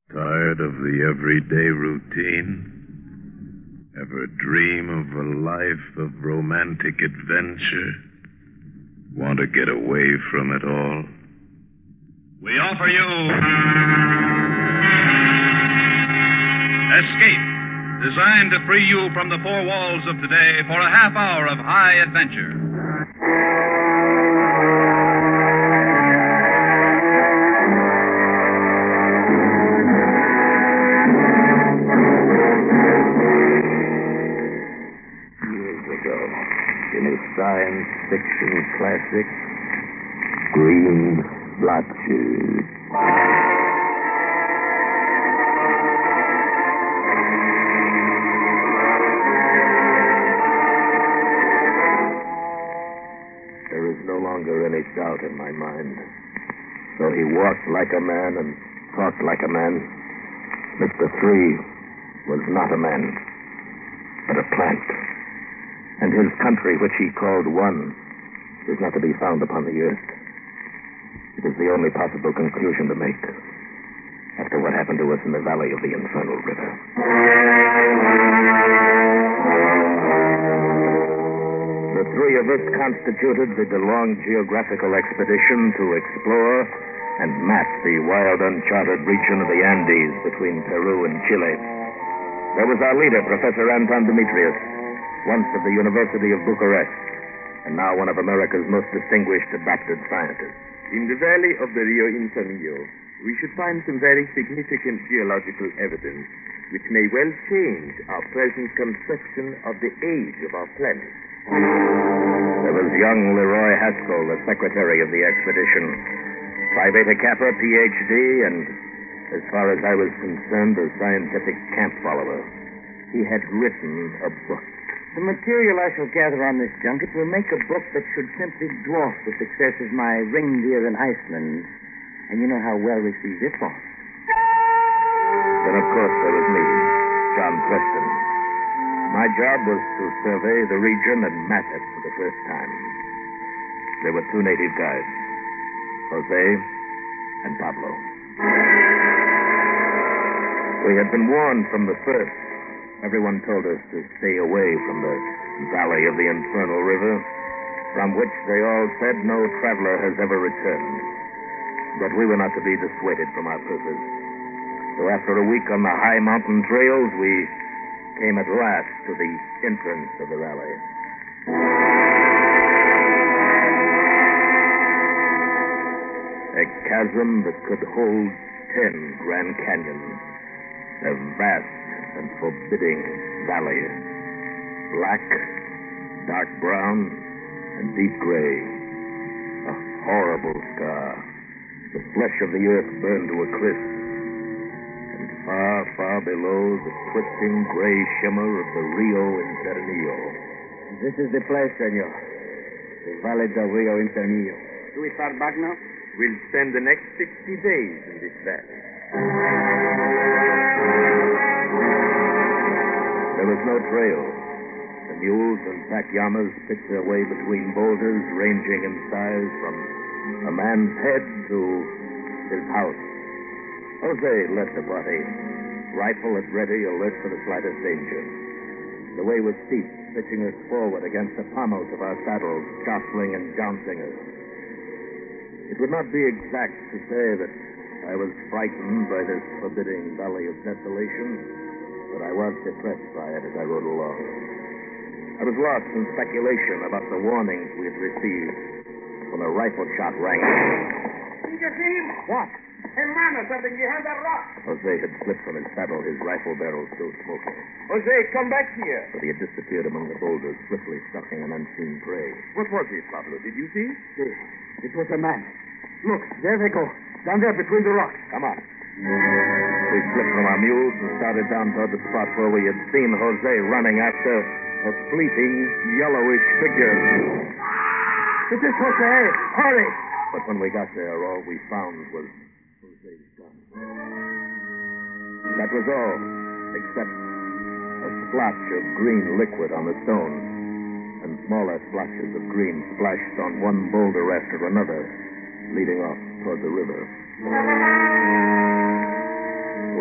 Tired of the everyday routine? Ever dream of a life of romantic adventure? Want to get away from it all? We offer you Escape, designed to free you from the four walls of today for a half hour of high adventure. In a science fiction classic, Green Blotches. There is no longer any doubt in my mind. Though he walked like a man and talked like a man, Mr. Three was not a man, but a plant. And his country, which he called One, is not to be found upon the earth. It is the only possible conclusion to make after what happened to us in the valley of the Infernal River. The three of us constituted the DeLong Geographical Expedition to explore and map the wild, uncharted region of the Andes between Peru and Chile. There was our leader, Professor Anton Demetrius, once of the University of Bucharest, and now one of America's most distinguished adopted scientists. In the valley of the Rio Infinio, we should find some very significant geological evidence which may well change our present conception of the age of our planet. There was young Leroy Haskell, the secretary of the expedition, Phi Beta Kappa, Ph.D., and, as far as I was concerned, a scientific camp follower. He had written a book. The material I shall gather on this junket will make a book that should simply dwarf the success of my Reindeer in Iceland. And you know how well received it was. Then, of course, there was me, John Preston. My job was to survey the region and map it for the first time. There were two native guides, Jose and Pablo. We had been warned from the first. Everyone told us to stay away from the valley of the Infernal River, from which they all said no traveler has ever returned. But we were not to be dissuaded from our purpose. So after a week on the high mountain trails, we came at last to the entrance of the valley. A chasm that could hold 10 Grand Canyons. A vast and forbidding valley. Black, dark brown, and deep gray. A horrible scar. The flesh of the earth burned to a crisp. And far, far below, the twisting gray shimmer of the Rio Infernio. This is the place, senor. The Valley del Rio Infernio. Do we start back now? We'll spend the next 60 days in this valley. There was no trail. The mules and pack llamas picked their way between boulders ranging in size from a man's head to his house. Jose led the party, rifle at ready, alert for the slightest danger. The way was steep, pitching us forward against the pommels of our saddles, jostling and jouncing us. It would not be exact to say that I was frightened by this forbidding valley of desolation, but I was depressed by it as I rode along. I was lost in speculation about the warnings we had received when a rifle shot rang. Did you see him? What? Hermano, something behind that rock. Jose had slipped from his saddle, his rifle barrel still smoking. Jose, come back here. But he had disappeared among the boulders, swiftly stalking an unseen prey. What was it, Pablo? Did you see? It was a man. Look, there they go. Down there between the rocks. Come on. We slipped from our mules and started down toward the spot where we had seen Jose running after a fleeting, yellowish figure. It is Jose. Hurry. But when we got there, all we found was Jose's gun. That was all, except a splotch of green liquid on the stone, and smaller splotches of green splashed on one boulder after another, leading off toward the river. We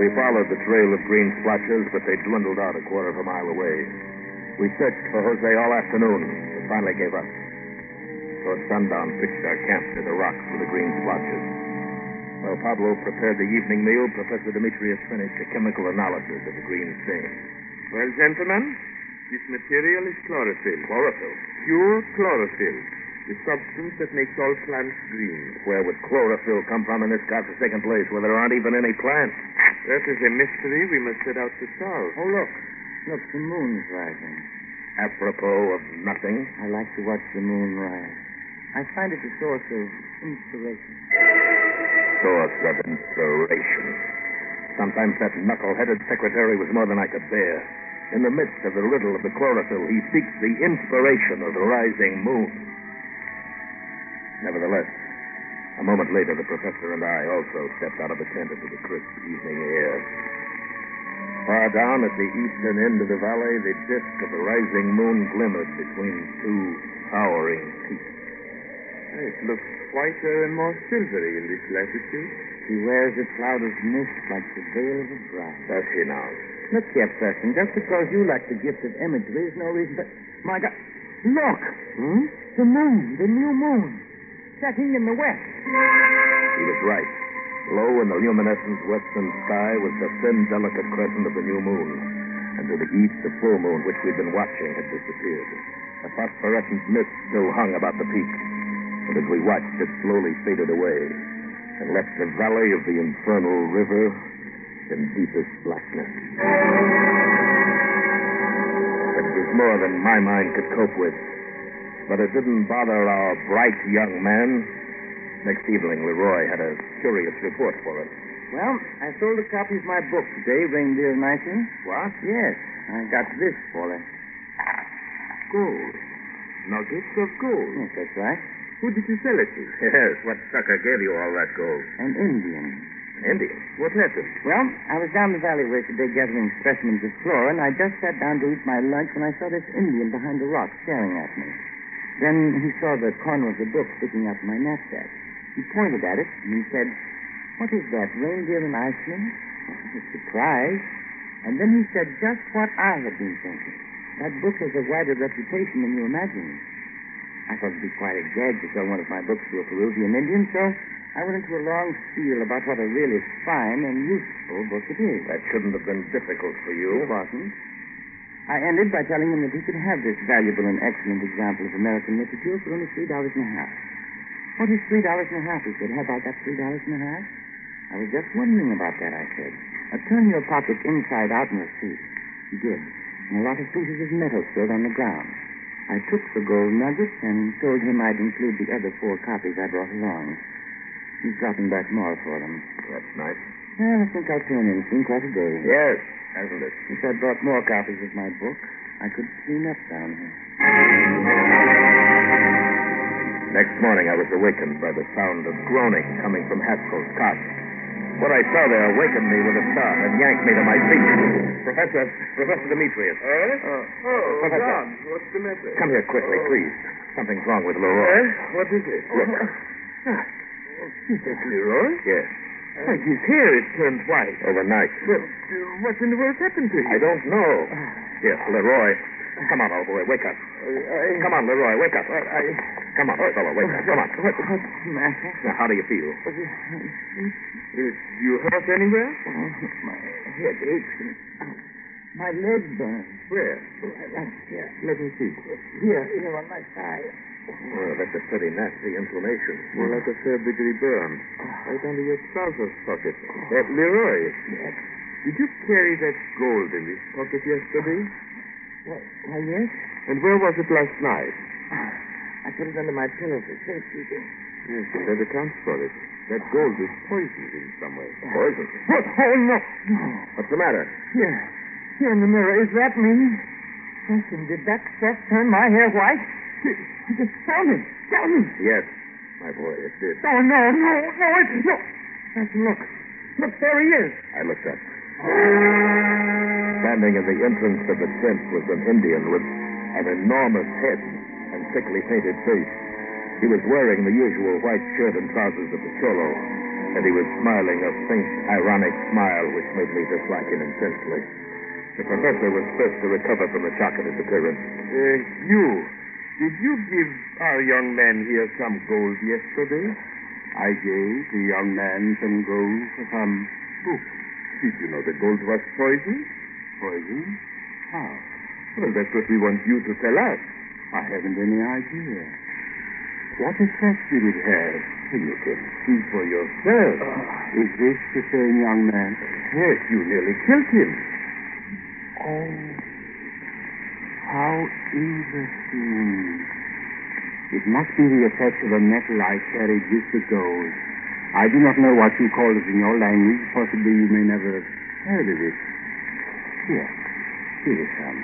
We followed the trail of green splotches, but they dwindled out a quarter of a mile away. We searched for Jose all afternoon, but finally gave up. Toward sundown, pitched our camp near the rocks with the green splotches. While Pablo prepared the evening meal, Professor Demetrius finished a chemical analysis of the green stain. Well, gentlemen, this material is chlorophyll. Chlorophyll? Pure chlorophyll. The substance that makes all plants green. Where would chlorophyll come from in this godforsaken place where there aren't even any plants? That is a mystery we must set out to solve. Oh, look. Look, the moon's rising. Apropos of nothing. I like to watch the moon rise. I find it a source of inspiration. Source of inspiration. Sometimes that knuckle-headed secretary was more than I could bear. In the midst of the riddle of the chlorophyll, he seeks the inspiration of the rising moon. Nevertheless, a moment later, the professor and I also stepped out of the tent into the crisp evening air. Far down at the eastern end of the valley, the disk of the rising moon glimmered between two towering peaks. It looks whiter and more silvery in this latitude. He wears a cloud of mist like the veil of a bride. Does he now? Look here, Preston, just because you like the gift of imagery is no reason but... My God, look! The moon, the new moon, setting in the west. He was right. Low in the luminescent western sky was the thin, delicate crescent of the new moon. And to the east, the full moon, which we'd been watching, had disappeared. A phosphorescent mist still hung about the peak. And as we watched, it slowly faded away and left the valley of the infernal river in deepest blackness. It was more than my mind could cope with. But it didn't bother our bright young man. Next evening, Leroy had a curious report for us. Well, I sold a copy of my book today, Reindeer and Iceland. What? Yes, I got this for it. Gold. Nuggets of gold. Yes, that's right. Who did you sell it to? Yes, what sucker gave you all that gold? An Indian. An Indian? What happened? Well, I was down the valley today gathering specimens of flora, and I just sat down to eat my lunch when I saw this Indian behind a rock staring at me. Then he saw the corner of the book sticking out of my knapsack. He pointed at it, and he said, "What is that, Reindeer in Iceland?" I was surprised. And then he said just what I had been thinking. That book has a wider reputation than you imagine. I thought it'd be quite a gag to sell one of my books to a Peruvian Indian, so I went into a long spiel about what a really fine and useful book it is. That shouldn't have been difficult for you. It wasn't. I ended by telling him that he could have this valuable and excellent example of American literature for only $3.50. What is $3.50? He said. Have I got $3.50? I was just wondering about that, I said. Turn your pocket inside out and we'll see. He did. And a lot of pieces of metal stood on the ground. I took the gold nuggets and told him I'd include the other 4 copies I brought along. He's dropping back more for them. That's nice. Well, I think I'll turn in. It's been quite a day. Yes, hasn't it? If I brought more copies of my book, I could clean up down here. Next morning, I was awakened by the sound of groaning coming from Haskell's cot. What I saw there awakened me with a start and yanked me to my feet. Professor Demetrius. Professor. John, what's the matter? Come here quickly, please. Something's wrong with Leroy. What is it? Look. Is that Leroy? Yes. Why, his hair is turned white. Overnight. Well, what in the world happened to him? I don't know. Yes, Leroy. Come on, old boy, wake up. Come on, Leroy, wake up. Come on, fellow, wake up. Come on. What's the matter? Now, how do you feel? You hurt anywhere? Oh, my head aches and my leg burns. Where? Right here. Let me see. Here on my side. Oh, that's a pretty nasty inflammation. More like a third-degree burn. Right under your trousers pocket. Leroy. Yes. Did you carry that gold in this pocket yesterday? Why, yes. And where was it last night? I put it under my pillow for safekeeping. Yes, that accounts for it. That gold is poisoned in some way. Poison? What? Oh, no. What's the matter? Here in the mirror. Is that me? Preston, did that stuff turn my hair white? Tell me. Yes, my boy, it did. Oh, no. Preston, look. Look, there he is. I looked up. Standing at the entrance of the tent was an Indian with an enormous head and thickly painted face. He was wearing the usual white shirt and trousers of the cholo, and he was smiling a faint, ironic smile which made me dislike him intensely. The professor was first to recover from the shock of his appearance. Did you give our young man here some gold yesterday? I gave the young man some gold for some books. Did you know the gold was poison? Poison? How? Well, that's what we want you to tell us. I haven't any idea. What effect did it have? You can see for yourself. Is this the same young man? Yes, you nearly killed him. Oh, how interesting. It must be the effect of a metal I carried with the gold. I do not know what you call it in your language. Possibly you may never have heard of it. Here is some.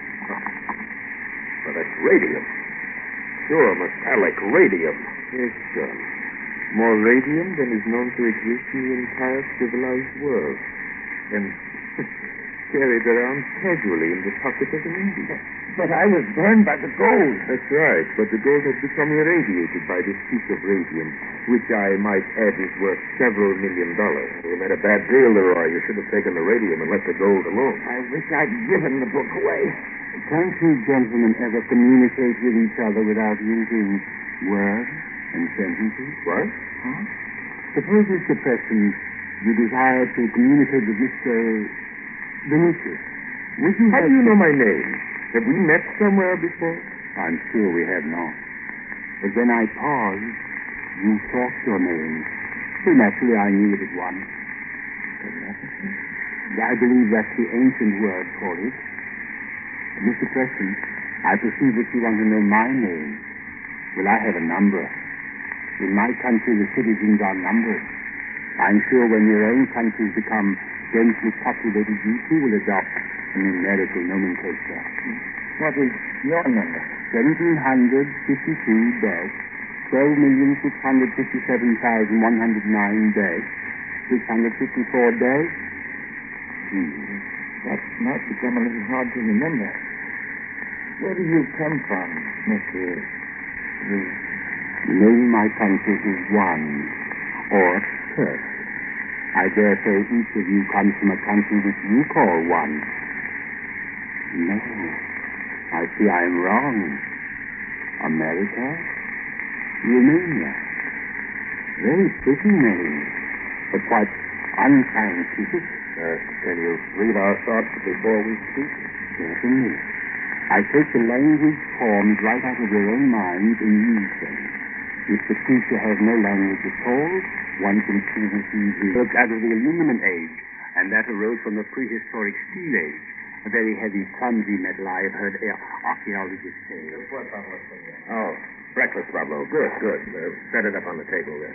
Well, that's radium. Pure metallic radium. Yes, sir. More radium than is known to exist in the entire civilized world. And carried around casually in the pocket of an Indian. But I was burned by the gold. That's right, but the gold has become irradiated by this piece of radium, which I might add is worth several $1 million. You made a bad deal, Leroy. You should have taken the radium and left the gold alone. I wish I'd given the book away. Can't you gentlemen ever communicate with each other without using words and sentences? What? Huh? Suppose, Mr. Preston, you desire to communicate with Mr. Demetrius. How do you know my name? Have we met somewhere before? I'm sure we have not. But when I paused, you talked your name. So naturally I knew it at once. Telepathy? I believe that's the ancient word for it. Mr. Preston, I perceive that you want to know my name. Well, I have a number. In my country, the citizens are numbered. I'm sure when your own countries become densely populated, you too will adopt a numerical nomenclature. What is your number? 1752-12,657,109-654. That might become a little hard to remember. Where do you come from, Mr. Reed? The name of my country is One, or Perth. I dare say each of you comes from a country which you call One. No, I see I am wrong. America? Romania. Very pretty name, but quite unscientific. Can you read our thoughts before we speak? Certainly. I take the language formed right out of your own minds and use them. If the creature has no language at all, one can see that he is out of the aluminum age, and that arose from the prehistoric steel age. A very heavy, clumsy metal, I have heard archaeologists say. Oh, breakfast, Pablo. Good. Set it up on the table there.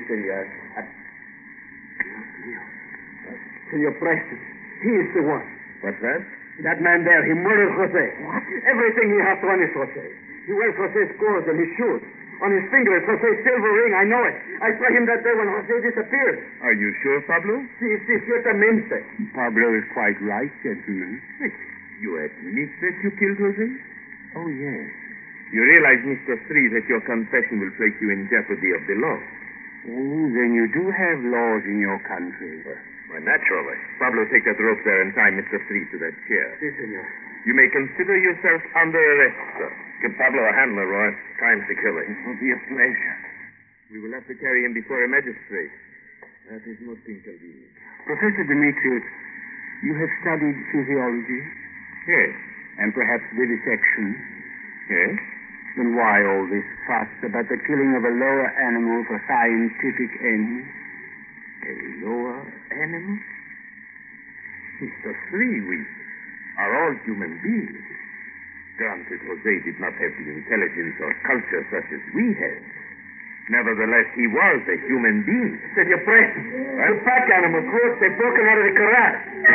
Senor Preston, he is the one. What's that? That man there, he murdered Jose. What? Everything he has on is Jose. He wears Jose's clothes and his shoes. On his finger is Jose's silver ring. I know it. I saw him that day when Jose disappeared. Are you sure, Pablo? Sí, ciertamente. Pablo is quite right, gentlemen. You admit that you killed Jose? Oh, yes. You realize, Mr. Street, that your confession will place you in jeopardy of the law. Oh, then you do have laws in your country. Why, naturally. Pablo, take that rope there and tie Mr. Street to that chair. Si, senor. You may consider yourself under arrest, sir. Give Pablo a hand, Leroy. Time to kill him. It will be a pleasure. We will have to carry him before a magistrate. That is most inconvenient. Professor Demetrius, you have studied physiology? Yes. And perhaps vivisection? Yes. Then why all this fuss about the killing of a lower animal for scientific ends? A lower animal? Mr. Three, we are all human beings. Granted, Jose did not have the intelligence or culture such as we had. Nevertheless, he was a human being. Senor Preston, the pack animal clothes, they've broken out of the corral.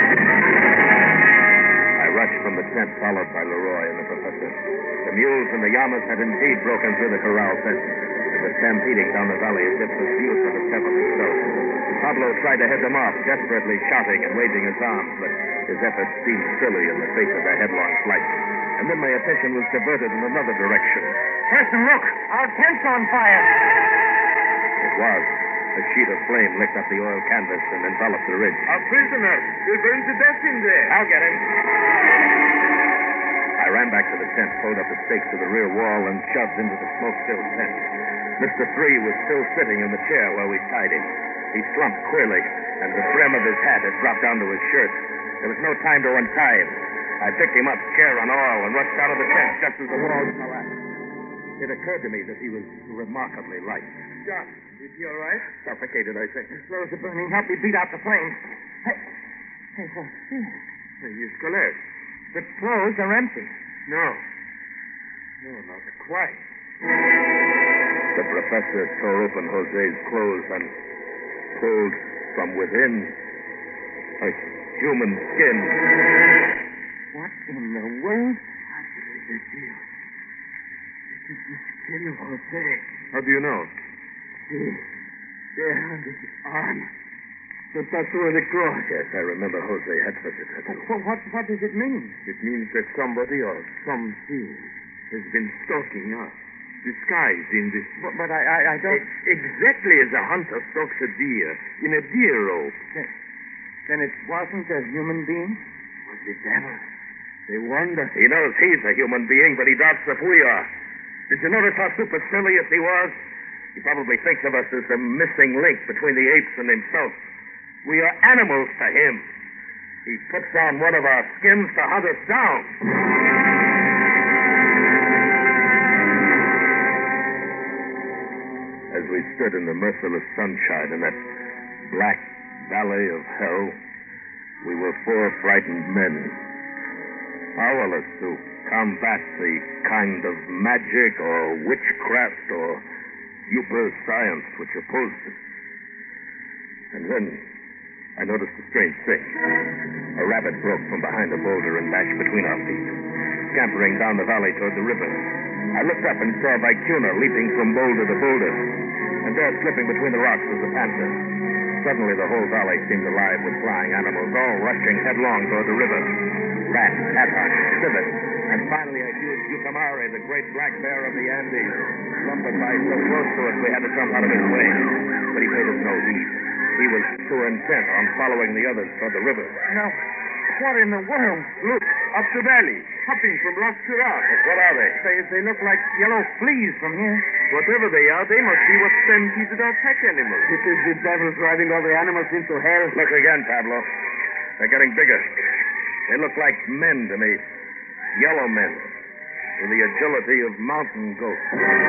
I rushed from the tent, followed by Leroy and the professor. The mules and the llamas had indeed broken through the corral fence and were stampeding down the valley as if pursued from a heavily stone. Pablo tried to head them off, desperately shouting and waving his arms, but his efforts seemed silly in the face of their headlong flight. And then my attention was diverted in another direction. Preston, look! Our tent's on fire! It was. A sheet of flame licked up the oil canvas and enveloped the ridge. Our prisoner will burn to death in there. I'll get him. I ran back to the tent, pulled up the stakes to the rear wall, and shoved into the smoke-filled tent. Mr. Three was still sitting in the chair where we tied him. He slumped queerly, and the brim of his hat had dropped down to his shirt. There was no time to untie him. I picked him up, scare and all, and rushed out of the tent just as the walls collapsed. It occurred to me that he was remarkably light. John, is he all right? Suffocated, I said. Clothes are burning. Help me beat out the flames. Hey, what's this? He's collapsed. The clothes are empty. No, not quite. The professor tore open Jose's clothes and pulled from within a human skin. What in the world? I believe it's here. It is the skin of Jose. How do you know? See, there on his arm. The tattoo of the cross. Yes, I remember Jose had such a tattoo. What does it mean? It means that somebody or something has been stalking us, disguised in this. But I don't... Exactly as a hunter stalks a deer in a deer robe. Then it wasn't a human being? It was the devil. They wonder. He knows he's a human being, but he doubts if we are. Did you notice how supercilious he was? He probably thinks of us as the missing link between the apes and himself. We are animals to him. He puts on one of our skins to hunt us down. As we stood in the merciless sunshine in that black valley of hell, we were four frightened men, powerless to combat the kind of magic or witchcraft or super science which opposed it. And then I noticed a strange thing. A rabbit broke from behind a boulder and dashed between our feet, scampering down the valley toward the river. I looked up and saw Vicuna leaping from boulder to boulder, and there, slipping between the rocks, was a panther. Suddenly, the whole valley seemed alive with flying animals, all rushing headlong toward the river. Rats, hathawks, civets, and finally a huge Yucamare, the great black bear of the Andes, lumbered by so close to us we had to jump out of his way. But he paid us no heed. He was too intent on following the others toward the river. No. What in the world? Look, up the valley, hopping from rock to rock. What are they? They look like yellow fleas from here. Whatever they are, they must be what stampeded our pack animals. It is the devil driving all the animals into hell. Look again, Pablo. They're getting bigger. They look like men to me. Yellow men. With the agility of mountain goats.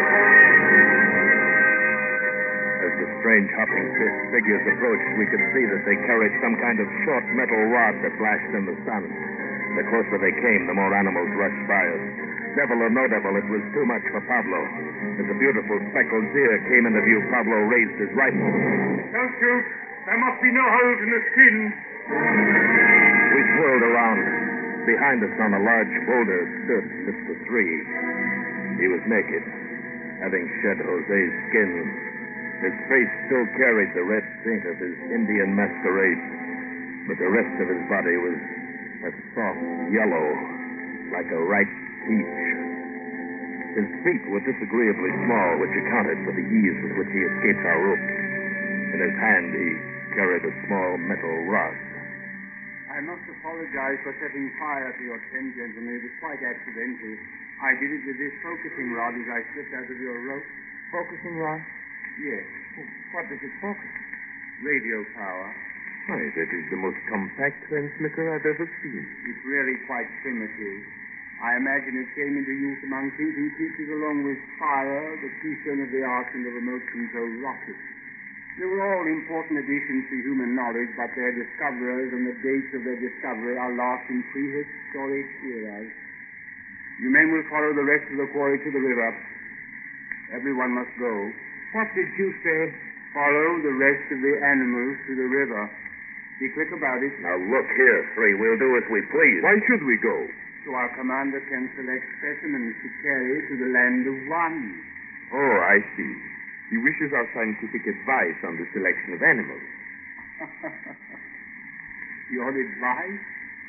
As the strange hopping figures approached, we could see that they carried some kind of short metal rod that flashed in the sun. The closer they came, the more animals rushed by us. Devil or no devil, it was too much for Pablo. As a beautiful speckled deer came into view, Pablo raised his rifle. Don't shoot. There must be no holes in the skin. We swirled around. Behind us on a large boulder stood Mr. Three. He was naked, having shed Jose's skin. His face still carried the red paint of his Indian masquerade, but the rest of his body was a soft yellow, like a ripe peach. His feet were disagreeably small, which accounted for the ease with which he escaped our rope. In his hand, he carried a small metal rod. I must apologize for setting fire to your tent, gentlemen. It was quite accidental. I did it with this focusing rod as I slipped out of your rope. Focusing rod? Yes. What does it focus? Radio power. Why, that is the most compact transmitter I've ever seen. It's really quite primitive. I imagine it came into use among thinking creatures along with fire, the keystone of the arts, and the remote-controlled rocket. They were all important additions to human knowledge, but their discoverers and the dates of their discovery are lost in prehistoric eras. You men will follow the rest of the quarry to the river. Everyone must go. What did you say? Follow the rest of the animals to the river. Be quick about it. Now look here, Three. We'll do as we please. Why should we go? So our commander can select specimens to carry to the land of one. Oh, I see. He wishes our scientific advice on the selection of animals. Your advice?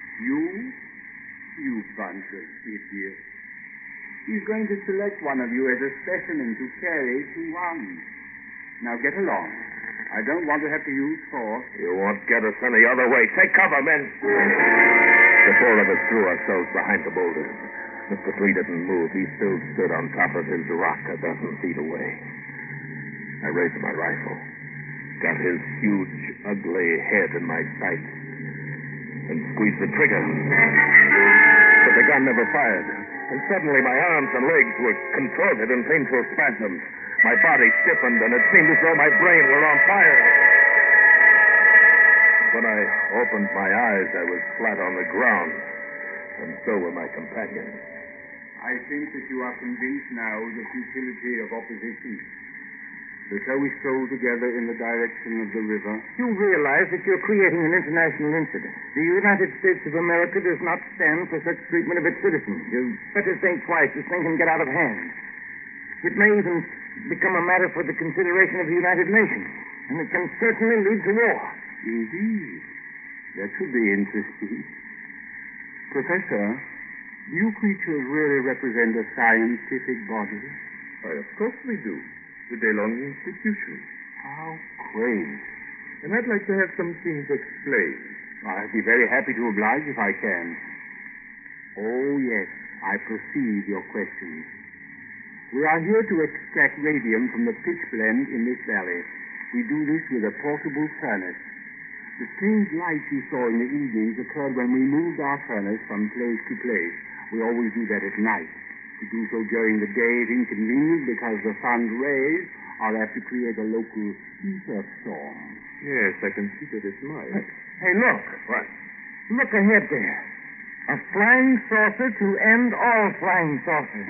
You bunch of idiots. He's going to select one of you as a specimen to carry to one. Now get along. I don't want to have to use force. You won't get us any other way. Take cover, men. The four of us threw ourselves behind the boulders. Mr. Three didn't move. He still stood on top of his rock a dozen feet away. I raised my rifle, got his huge, ugly head in my sights, and squeezed the trigger. But the gun never fired. And suddenly my arms and legs were contorted in painful spasms. My body stiffened, and it seemed as though my brain were on fire. When I opened my eyes, I was flat on the ground, and so were my companions. I think that you are convinced now of the futility of opposition. So we stroll together in the direction of the river. You realize that you're creating an international incident. The United States of America does not stand for such treatment of its citizens. You better think twice. This thing can get out of hand. It may even become a matter for the consideration of the United Nations, and it can certainly lead to war. Indeed. That should be interesting. Professor, you creatures really represent a scientific body? Why, of course we do. The DeLong Institution. How quaint. And I'd like to have some things explained. I'd be very happy to oblige if I can. Oh, yes, I perceive your questions. We are here to extract radium from the pitchblende in this valley. We do this with a portable furnace. The strange lights you saw in the evenings occurred when we moved our furnace from place to place. We always do that at night. To do so during the day is inconvenient because the sun's rays are apt to create a local ether storm. Yes, I can see that it might. Hey, look. What? Look ahead there. A flying saucer to end all flying saucers.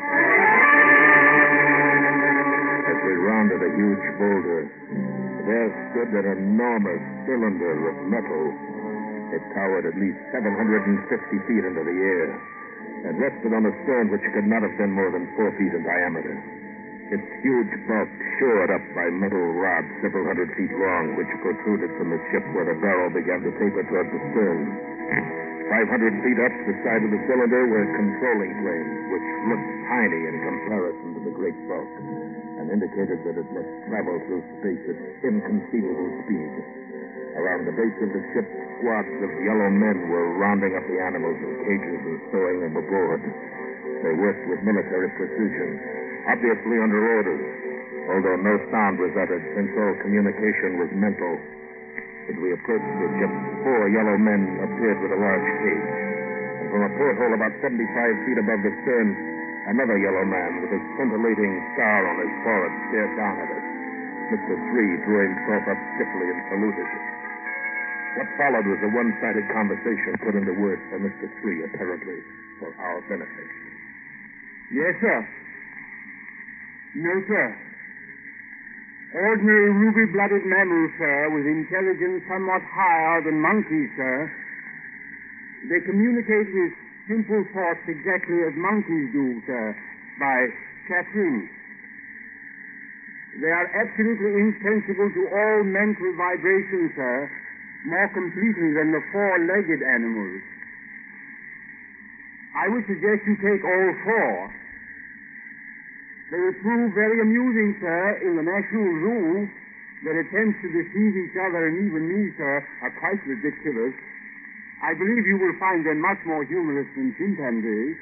As we rounded a huge boulder, there stood an enormous cylinder of metal. It towered at least 750 feet into the air and rested on a stone which could not have been more than 4 feet in diameter. Its huge bulk shored up by metal rods several hundred feet long, which protruded from the ship where the barrel began to taper toward the stern. 500 feet up the side of the cylinder were controlling planes, which looked tiny in comparison to the great bulk, and indicated that it must travel through space at inconceivable speed. Around the base of the ship, squads of yellow men were rounding up the animals in cages and stowing them aboard. They worked with military precision, obviously under orders, although no sound was uttered since all communication was mental. As we approached the ship, 4 yellow men appeared with a large cage. And from a porthole about 75 feet above the stern, another yellow man with a scintillating scar on his forehead stared down at us. Mr. Three drew himself up stiffly and saluted. What followed was a one-sided conversation put into words by Mr. Three, apparently for our benefit. Yes, sir. No, sir. Ordinary ruby-blooded mammals, sir, with intelligence somewhat higher than monkeys, sir. They communicate with simple thoughts exactly as monkeys do, sir, by chattering. They are absolutely insensible to all mental vibrations, sir, more completely than the 4-legged animals. I would suggest you take all 4. They will prove very amusing, sir, in the National Zoo. Their attempts to deceive each other and even me, sir, are quite ridiculous. I believe you will find them much more humorous than chimpanzees.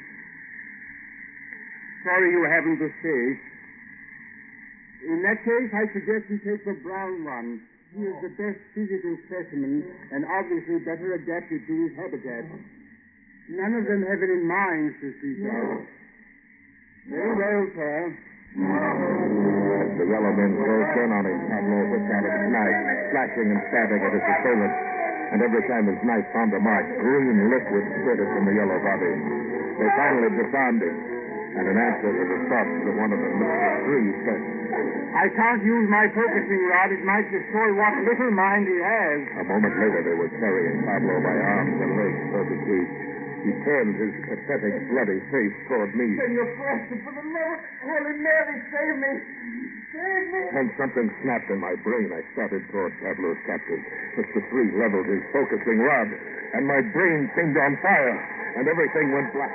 Sorry you haven't the space. In that case, I suggest you take the brown one. He is the best physical specimen and obviously better adapted to his habitat. None of them have it in mind, Sister. No. Very well, sir. As the yellow men closed in on him, Pablo whipped out his knife, slashing and stabbing at his assailant. And every time his knife found a mark, green liquid spurted from the yellow body. They finally disarmed him, and in answer to the thoughts of one of them, Mr. Three said, I can't use my focusing rod. It might destroy what little mind he has. A moment later, they were carrying Pablo by arms and legs toward the cage. He turned his pathetic, bloody face toward me. Senor Foster, for the Lord, Holy Mary, save me! Save me! And something snapped in my brain. I started toward Pablo's captive. Mr. Three leveled his focusing rod, and my brain seemed on fire, and everything went black.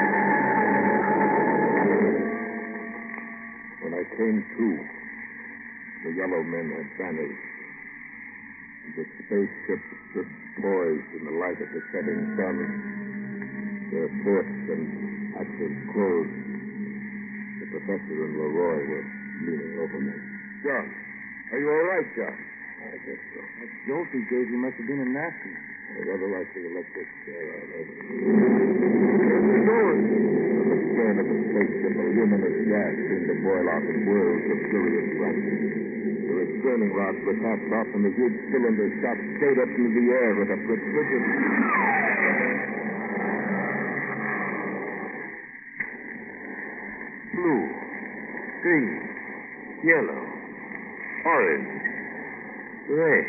When I came to, The yellow men had vanished. The spaceship stood poised in the light of the setting sun. Their ports and hatches closed. The professor and Leroy were leaning over me. John, are you all right, John? I guess so. That jolt he gave you must have been a nasty. Rather like the electric chair I had. From the stern of the spaceship, a luminous gas seemed to boil out in whirls of furious brightness. The restraining rods were tapped off, and the huge cylinder shot straight up through the air with a precision. Blue, green, yellow, orange, red.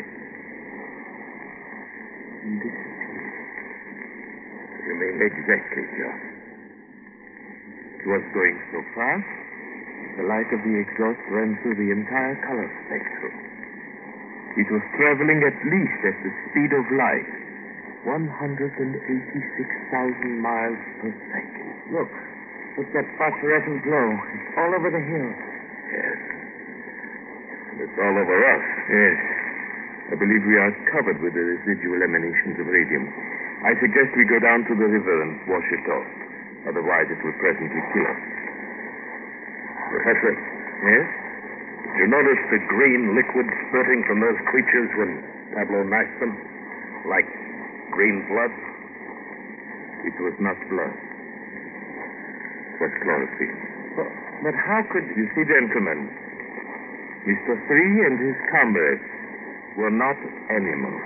And disappeared. You mean exactly, John. It was going so fast, the light of the exhaust ran through the entire color spectrum. It was traveling at least at the speed of light, 186,000 miles per second. Look that phosphorescent glow. It's all over the hill. Yes. And it's all over us. Yes. I believe we are covered with the residual emanations of radium. I suggest we go down to the river and wash it off. Otherwise, it will presently kill us. Professor? Yes? Did you notice the green liquid spurting from those creatures when Pablo knifed them? Like green blood? It was not blood. It was chlorophyll. But how could... You see, gentlemen, Mr. Three and his comrades were not animals.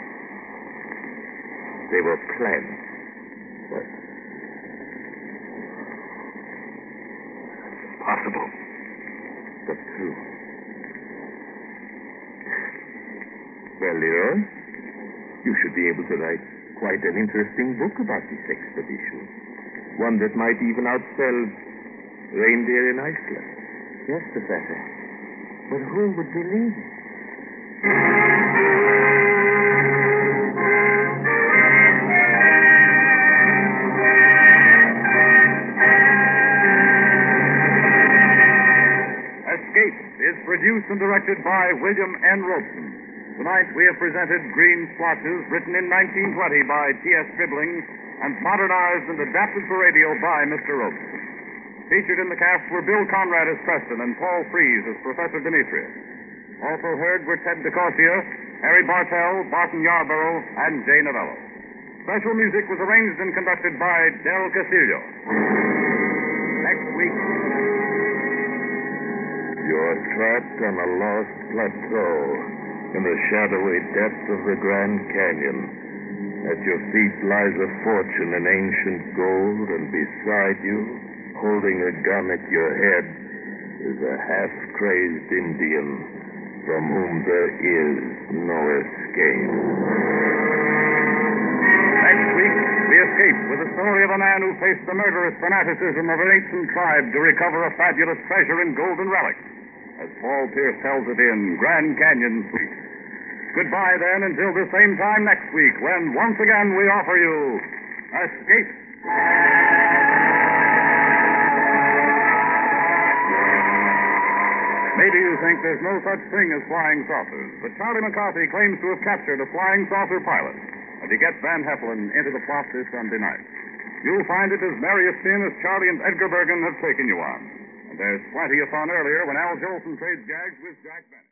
They were plants. What? Possible. But true. Well, Leroy, you should be able to write quite an interesting book about this expedition. One that might even outsell Reindeer in Iceland. Yes, Professor. But who would believe it? Escape is produced and directed by William N. Robeson. Tonight we have presented Green Splotches, written in 1920 by T.S. Stribling and modernized and adapted for radio by Mr. Robeson. Featured in the cast were Bill Conrad as Preston and Paul Frees as Professor Demetrius. Also heard were Ted DeCorsia, Harry Bartell, Barton Yarborough, and Jay Novello. Special music was arranged and conducted by Del Castillo. Next week... You're trapped on a lost plateau in the shadowy depths of the Grand Canyon. At your feet lies a fortune in ancient gold, and beside you, holding a gun at your head, is a half-crazed Indian from whom there is no escape. Next week, we escape with the story of a man who faced the murderous fanaticism of an ancient tribe to recover a fabulous treasure in golden relics, as Paul Pierce tells it in Grand Canyon Suite. Goodbye, then, until the same time next week, when once again we offer you Escape. Maybe you think there's no such thing as flying saucers, but Charlie McCarthy claims to have captured a flying saucer pilot, and he gets Van Heflin into the plot this Sunday night. You'll find it as merry a spin as Charlie and Edgar Bergen have taken you on. And there's plenty of fun earlier when Al Jolson trades gags with Jack Benny.